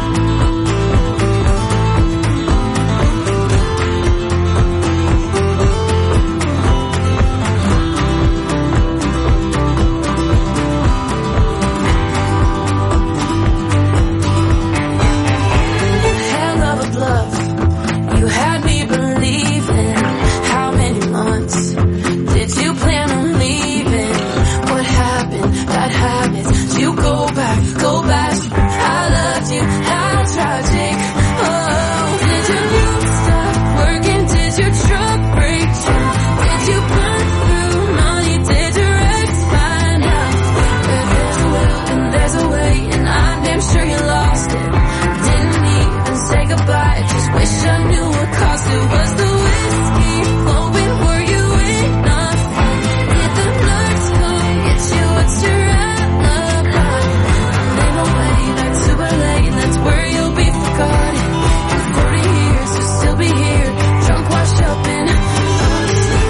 Hell of a bluff, you had me believing. How many months did you plan on leaving? What happened? Bad habits. You go back, go back. I loved you. How tragic. Oh, did your roof stop working? Did your truck break down? Did you burn through money? Did your ex find out? But there's a will and there's a way, and I'm damn sure you lost it. Didn't even say goodbye, just wish I knew what caused it. Was the whiskey flowing? Were you enough? Did the nurse come get you? What's your alibi? I made my way back to L A, and that's where you'll be forgotten. In forty years, you'll still be here, drunk, washed up in Austin.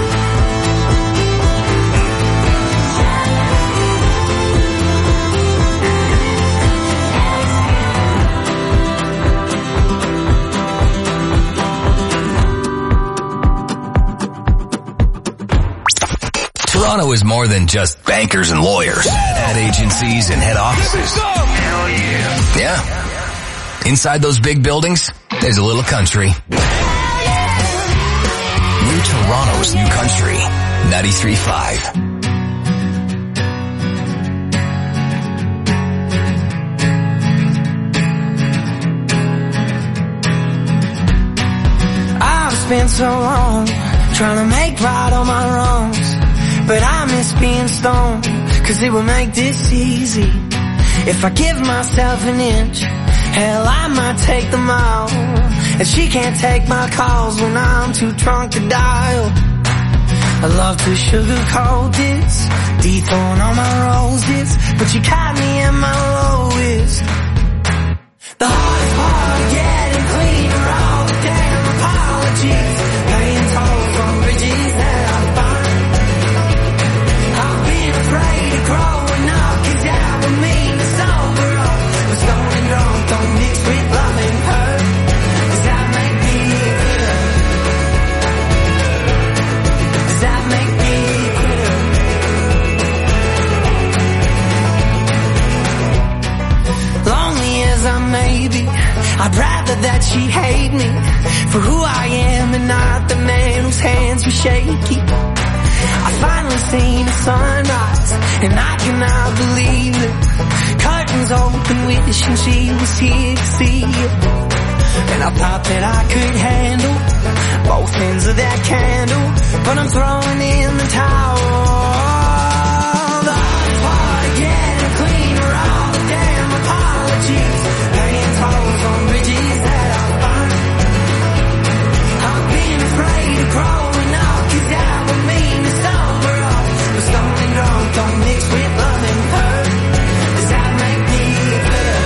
Toronto is more than just bankers and lawyers, ad agencies and head offices. Hell yeah. Yeah. Inside those big buildings, there's a little country. New Toronto's New Country, ninety-three point five. I've spent so long trying to make right all my wrongs, but I miss being stoned, cause it would make this easy. If I give myself an inch, hell, I might take the mile. And she can't take my calls when I'm too drunk to dial. I love to sugarcoat this, dethrone all my roses, but you caught me at my lowest. The hardest part of getting clean are all the damn apologies, paying tolls on bridges that I find. I've been afraid maybe I'd rather that she hate me for who I am and not the man whose hands were shaky. I finally seen the sunrise and I cannot believe it. Curtains open, wishing she was here to see it. And I thought that I could handle both ends of that candle, but I'm throwing in the towel. The hard part of getting cleaner, all the damn apologies, paying tolls on bridges that I burned. I've been afraid of growing up, cause that would mean to stumble up. But stone and drunk don't mix with love and hurt. Does that make me a quitter?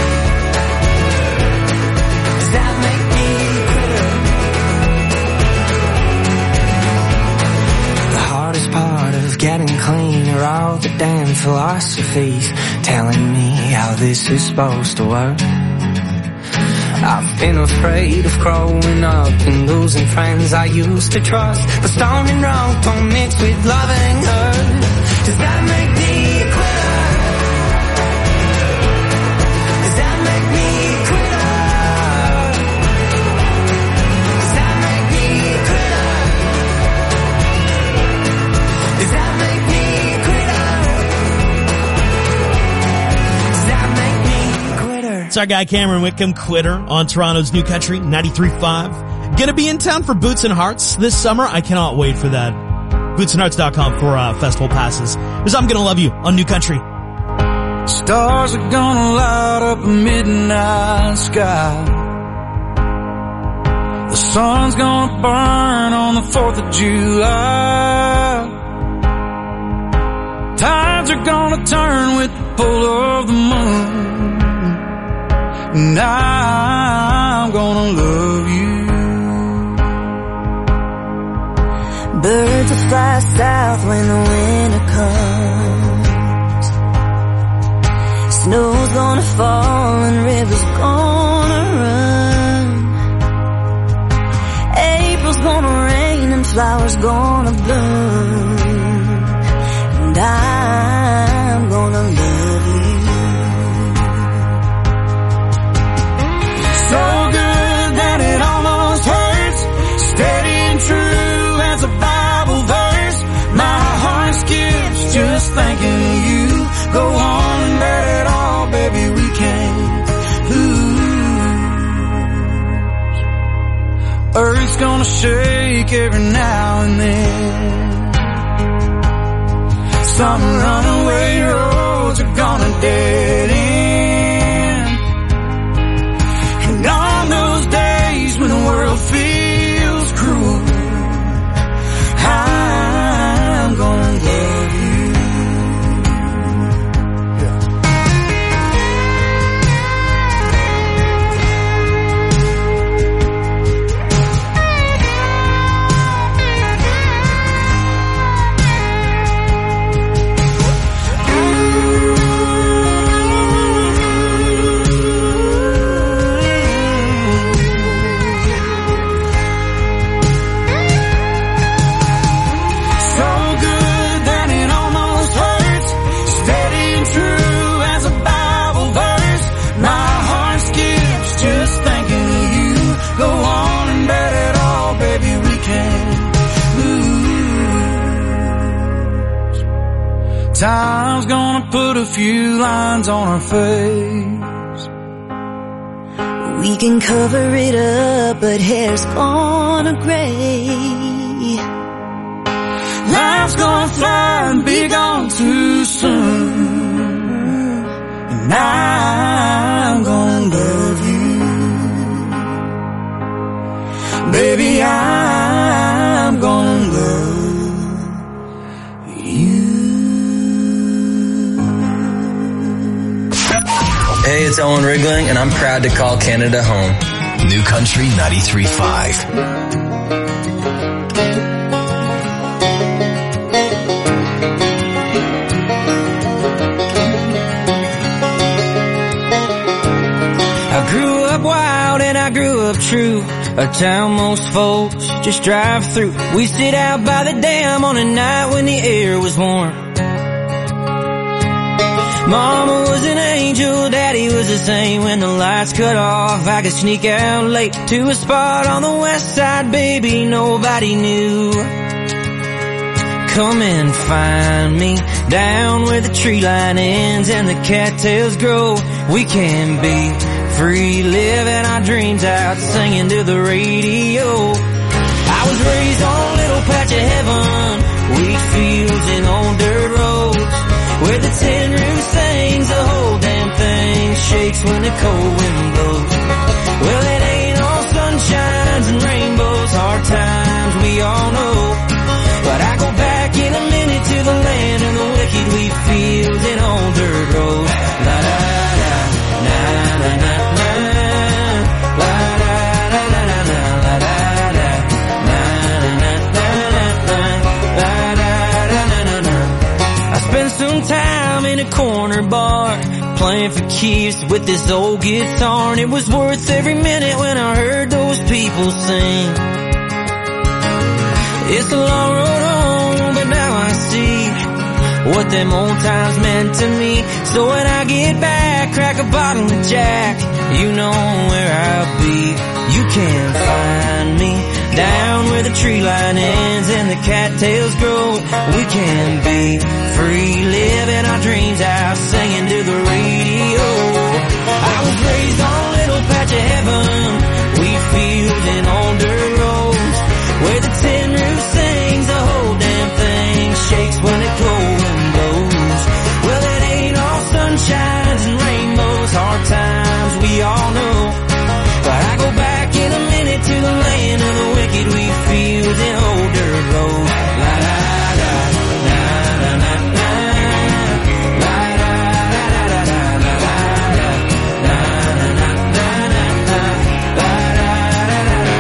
Does that make me a quitter? The hardest part of getting clean are all the damn philosophies telling me how this is supposed to work. I've been afraid of growing up and losing friends I used to trust, but stone and drunk don't mix with loving her. Does that make me a quitter? Does that make me a quitter? Does that make me a quitter? Does that make me a quitter? Does that make me a quitter? It's our guy Cameron Whitcomb, Quitter, on Toronto's New Country, ninety-three point five. Gonna be in town for Boots and Hearts this summer. I cannot wait for that. boots and hearts dot com for uh, festival passes. Because I'm gonna love you on New Country. Stars are gonna light up a midnight sky. The sun's gonna burn on the fourth of July. Tides are gonna turn with the pull of the moon. And I'm gonna love you. Birds will fly south when the winter comes. Snow's gonna fall and rivers gonna run. April's gonna rain and flowers gonna bloom. And I'm gonna love you. So good that it almost hurts. Steady and true as a Bible verse. My heart skips just thinking of you. Go on and let it all, baby, we can't lose. Earth's gonna shake every now and then. Some runaway roads are gonna dead end. And on those days when the world feels cruel, I'm gonna love you. Time's gonna put a few lines on our face. We can cover it up, but hair's gonna gray. Life's gonna fly and be gone too soon. And I'm gonna love you. Baby, I'm gonna love Hey, it's Owen Rigling, and I'm proud to call Canada home. New Country ninety-three point five. I grew up wild and I grew up true. A town most folks just drive through. We sit out by the dam on a night when the air was warm. Mama was an angel, Daddy was the same. When the lights cut off, I could sneak out late to a spot on the west side, baby, nobody knew. Come and find me down where the tree line ends and the cattails grow. We can be free, living our dreams out, singing to the radio. I was raised on a little patch of heaven, wheat fields and old dirt roads, where the tin roof sings, the whole damn thing shakes when the cold wind blows. Well, it ain't all sunshines and rainbows, hard times we all know. But I go back in a minute to the land of the wicked, wheat fields and old dirt roads. La da da, na na na na, la da da da da da, la da da, na na na na na, la da da da da da. I spent some time in a corner bar, playing for keeps with this old guitar, and it was worth every minute when I heard those people sing. It's a long road home, but now I see what them old times meant to me. So when I get back, crack a bottle of Jack, you know where I'll be. You can find me down where the tree line ends and the cattails grow. We can be free, living our dreams out, singing to the radio. I was raised on a little patch of heaven, wheat fields and old dirt roads, where the tin roof sings, the whole damn thing shakes when the cold wind blows. Well, it ain't all sunshines and rainbows, hard times we all know. But I go back in a minute to the land of the wicked, wheat fields and old dirt roads. La da da, na na na na, la da da da da da, la da da, na na na na na, la da da da da.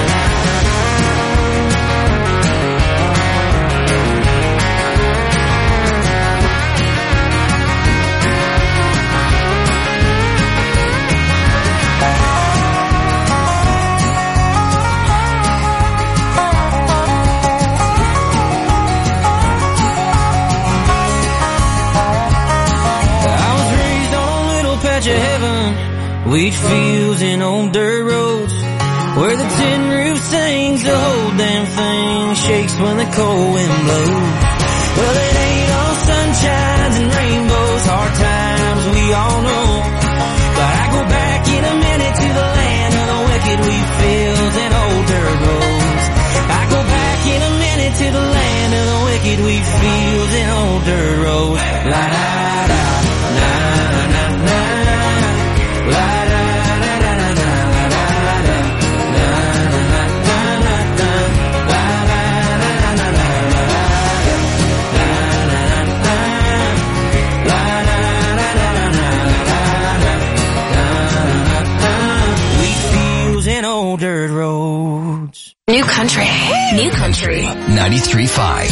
Heaven, wheat fields and old dirt roads, where the tin roof sings, the whole damn thing shakes when the cold wind blows. Well, it ain't all sunshines and rainbows, hard times we all know. But I go back in a minute to the land of the wicked, wheat fields and old dirt roads. I go back in a minute to the land of the wicked, wheat fields and old dirt roads. La da da, na na na na. La da da da da da, la da da, na na na na na, la da da da da da, la da da da da, wheat fields and old dirt roads. New country, new country, ninety-three point five.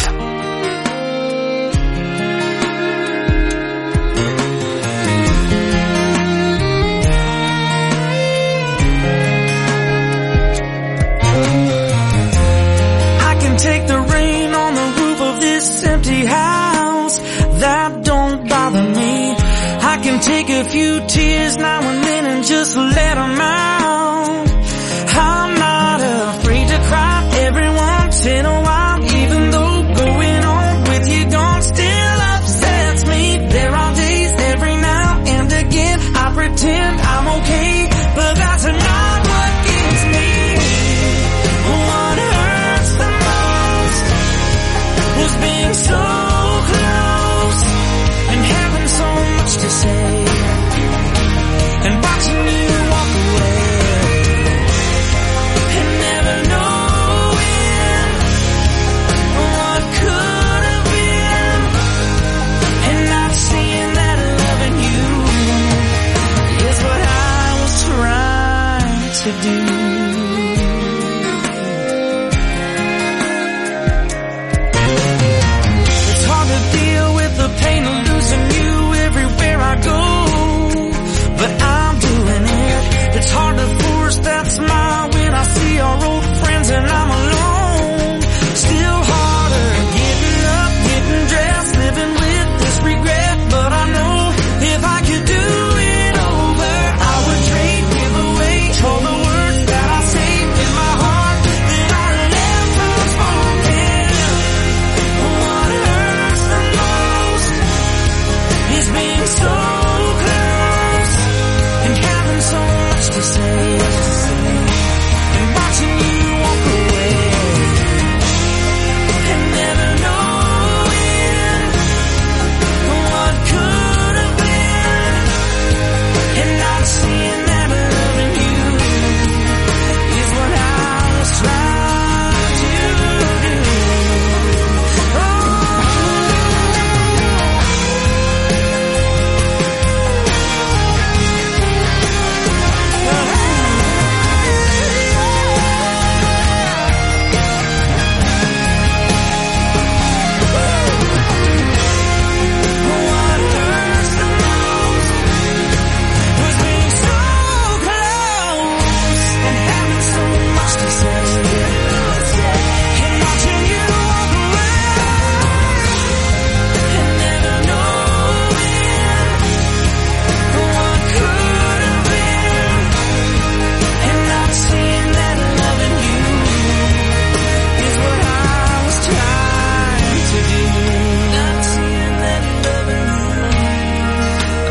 Take the rain on the roof of this empty house, that don't bother me. I can take a few tears now and then and just let them out. I'm not afraid to cry every once in a while, even though going on with you gone still upsets me. There are days every now and again I pretend I'm okay, but that's not what gets me. What hurts the most was being so close and having so much to say and watching you walk away and never knowing what could have been, and not seeing that loving you is what I was trying to do. The pain of losing you everywhere I go, but I'm doing it. It's hard to force that smile when I see our old friends and I'm alone. Still harder getting up, getting dressed, living with this regret, but I know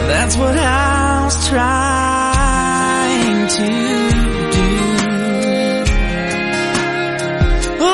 That's what I was trying to do. Ooh.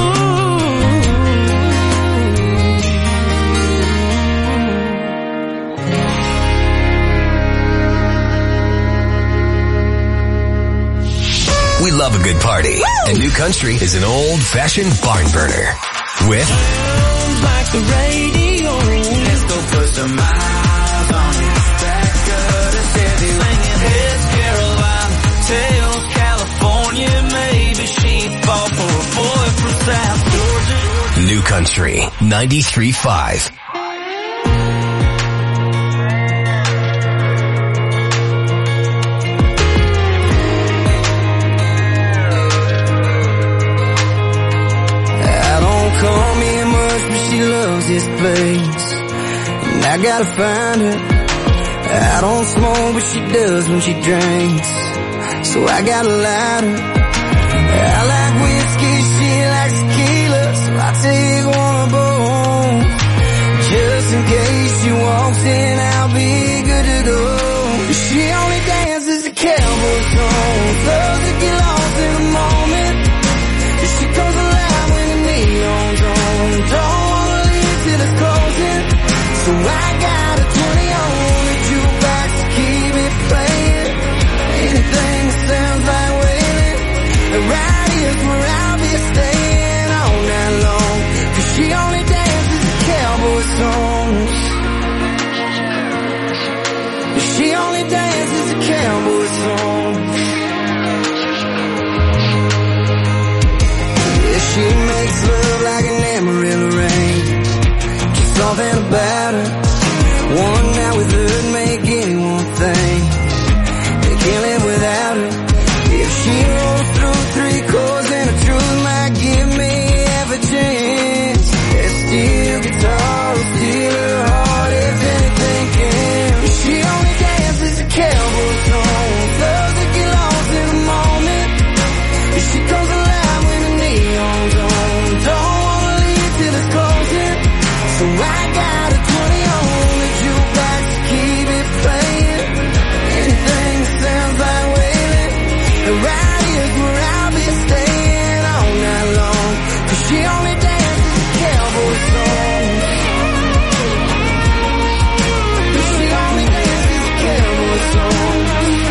We love a good party. Woo! And New Country is an old-fashioned barn burner. With like the radio. Let's go put some miles on it. Back of the Chevy, singing Here's Caroline, Tales California. Maybe she'd fall for a boy from South Georgia. New Country ninety-three point five. This place, and I gotta find her. I don't smoke, but she does when she drinks, so I gotta light her. I like whiskey, she likes tequila, so I take one both. Just in case she walks in, I'll be good to go. She only dances to cowboy songs, loves to get lost in the moment. She comes alive when the neon's on. Don't till it's closing, so I got a twenty on the jukebox to keep it playing. Anything that sounds like wailing, right here's where I'll be staying all night long. Cause she only dances to cowboy songs. She only dances to cowboy songs. Yeah, she makes love like an Amarillo rain. Something about her, one night with her make anyone think they can't live without her. If she rolls through three chords, then the truth might give me half a chance. There's steel guitar, steal her heart if anything can. She only dances to cowboy songs, loves to get lost in the moment. She comes alive when the neon's on. Don't wanna leave till it's closing, so I got a twenty on the jukebox to keep it playing. Anything that sounds like wailing, right here's where I'll be staying all night long. Cause she only dances to cowboy songs. She only dances to cowboy songs.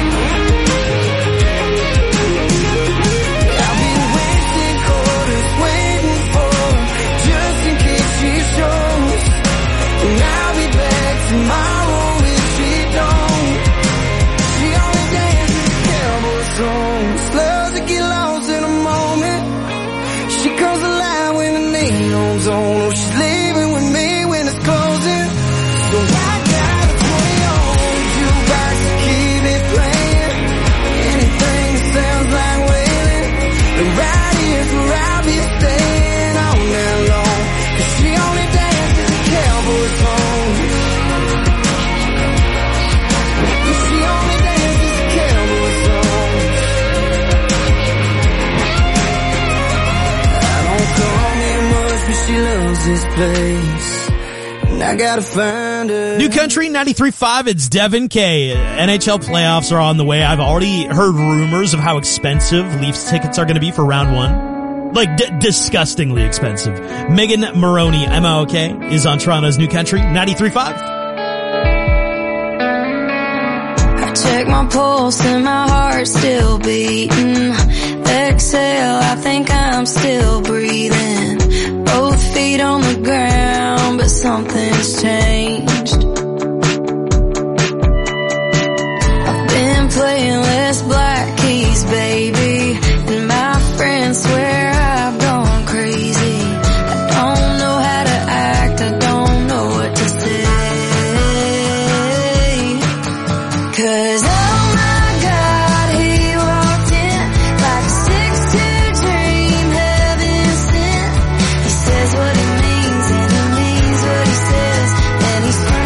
I'll be wasting quarters waiting for her, just in case she shows. And I'll be back tomorrow if she don't. She only dances to cowboy songs, loves to get lost in a moment. She comes alive when the neon's on. Oh, she's leaving with me when it's closing. So I got a twenty on jukebox to keep it playing. Anything that sounds like wailing, and right here's where I'll be staying all night long. Cause she only dances to cowboy songs. She only dances to cowboy songs. I don't come here much, but she loves this place, and I gotta find her. New Country ninety-three point five, it's Devin K. N H L playoffs are on the way. I've already heard rumors of how expensive Leafs tickets are going to be for round one. Like, d- disgustingly expensive. Megan Maroney, M O K, is on Toronto's New Country ninety-three point five. I check my pulse and my heart's still beating. Exhale, I think I'm still breathing. Both feet on the ground, but something's changed. I've been playing less black keys, baby, and my friends swear I've gone crazy. I don't know how to act, I don't know what to say. 'Cause oh my God, he walked in like a six two dream, heaven sent. He says what he means and he means what he says, and he's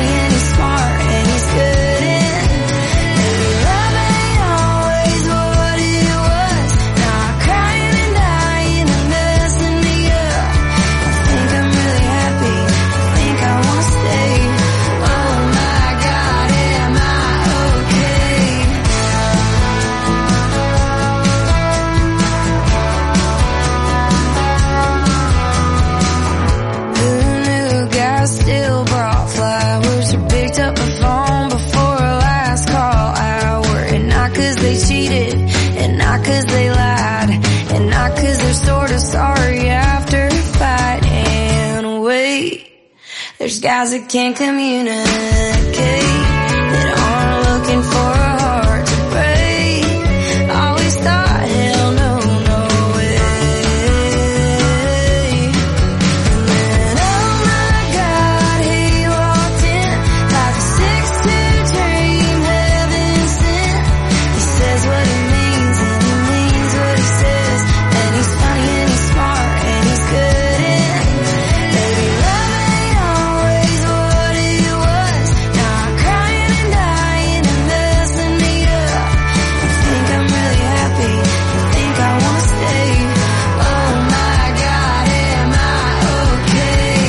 There's guys that can't communicate, that aren't looking for a heart to break. Always thought, hell no, no way. And then, oh my God, he walked in like a six-two dream, heaven sent. He says what he means and he means what he says. And he's funny and he's smart and he's good in. Baby, love ain't always what it was. Now I'm crying and dying and messing me up. I think I'm really happy. I think I wanna stay. Oh my God, am I okay?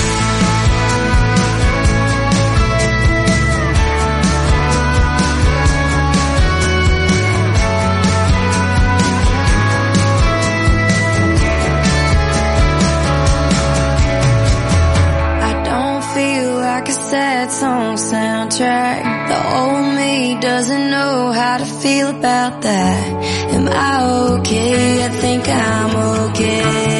I don't feel like a sad song soundtrack. The old me doesn't know how to feel about that. Am I okay? I think I'm okay.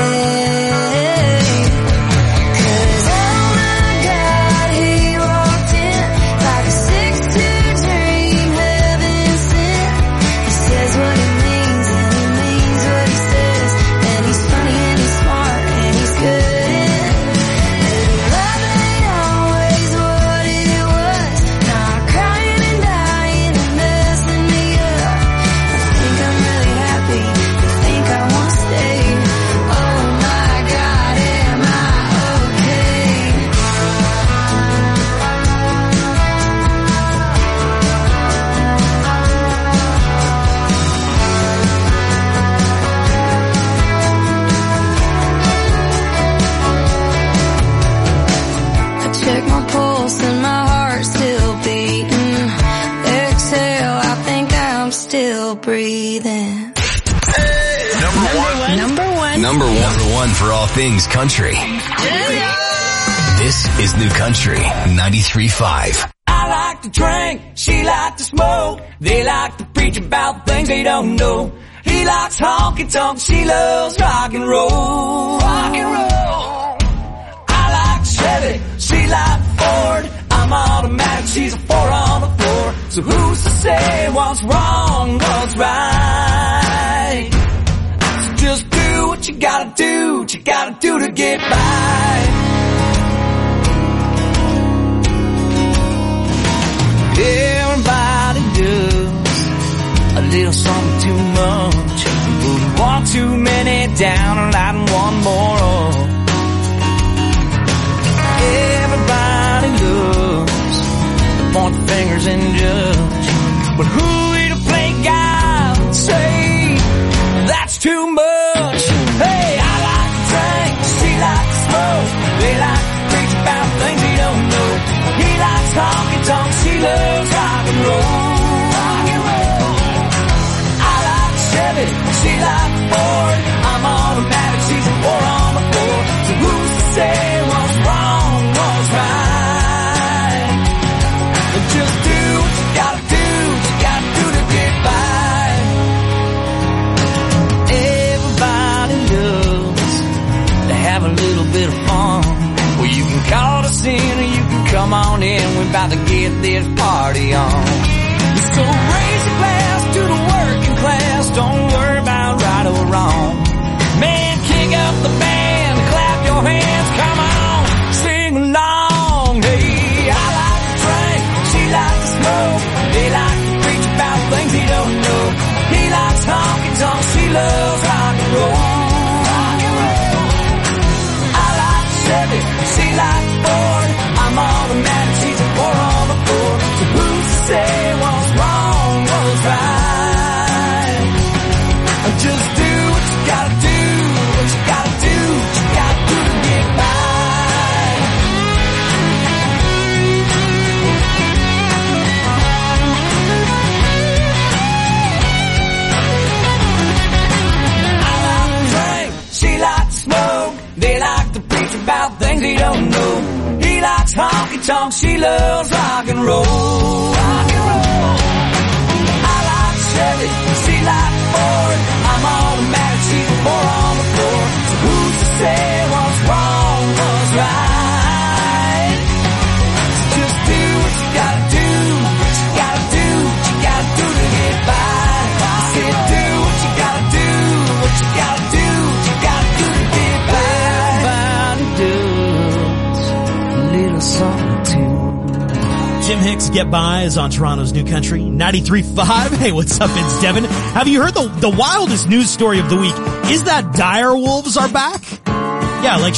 'Cause oh my God, he walked in like a six-two dream, heaven sent. He says what he means and he means what he says. And he's funny and he's smart and he's good in. Baby, love ain't always what it was. Now I'm crying and dying and messing me up. I think I'm really happy. I think I wanna stay. Oh my God, am I okay? I check my pulse and my heart's still beating. Exhale, I think I'm still breathing. Number one. Number one. Number one. Number one for all things country. This is New Country ninety-three point five. I like to drink, she like to smoke. They like to preach about things they don't know. He likes honky tonk, she loves rock and roll. Rock and roll. I like Chevy, she like Ford. I'm automatic, she's a four on the floor. So who's to say what's wrong, what's right? So just do what you gotta do, what you gotta do to get by. Everybody does a little something too much. Wouldn't want too many down and lighting one more up. Everybody loves to point the fingers and judge. But who are you to play God and say that's too much? Hey, I like to drink, she likes to smoke. They like to preach about things they don't know. He likes honky tonk, she loves rock and roll. Rock and roll. I like Chevy, she likes Ford. I'm automatic, she's a four on the floor. So who's to say what's wrong, what's right? And just do what you gotta do, what you gotta do to get by. Everybody loves to have a little bit of fun. Well, you can call us in or you can come on in. We're about to get this party on. So raise your glass to the working class. Don't worry about right or wrong. Man, kick up the band, clap your hands, come on, sing along. Hey, I like to drink, she likes to smoke. They like to preach about things he don't know. He likes honky tonk, she loves rock and roll. Rock and roll. I like Chevy, she likes Ford. I'm automatic, she's a four on the floor. So who's to say what's wrong, what's right? Just do what you gotta do, what you gotta do, what you gotta do to get by. I like to drink, she likes to smoke. They like to preach about things they don't know. He likes honky tonk, she loves rock and roll. Rock and roll. I like Chevy, she likes Ford. I'm automatic, she's a four on the floor. So who's to say what's wrong, what's right? Jim Hicks, Get By is on Toronto's New Country, ninety-three point five. Hey, what's up? It's Devin. Have you heard the, the wildest news story of the week? Is that dire wolves are back? Yeah, like